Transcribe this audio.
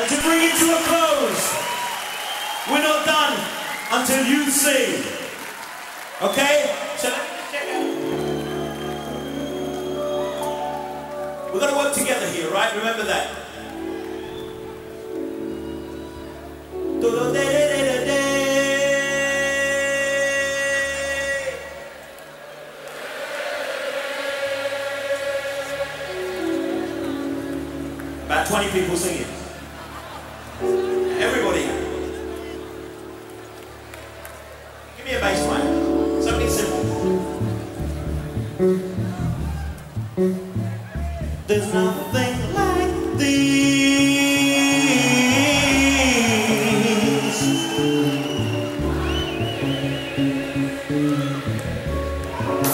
And to bring it to a close, we're not done until you sing. Okay? So let me check out. We're gonna work together here, right? Remember that. About 20 people singing. Everybody. Give me a bass line. Something simple.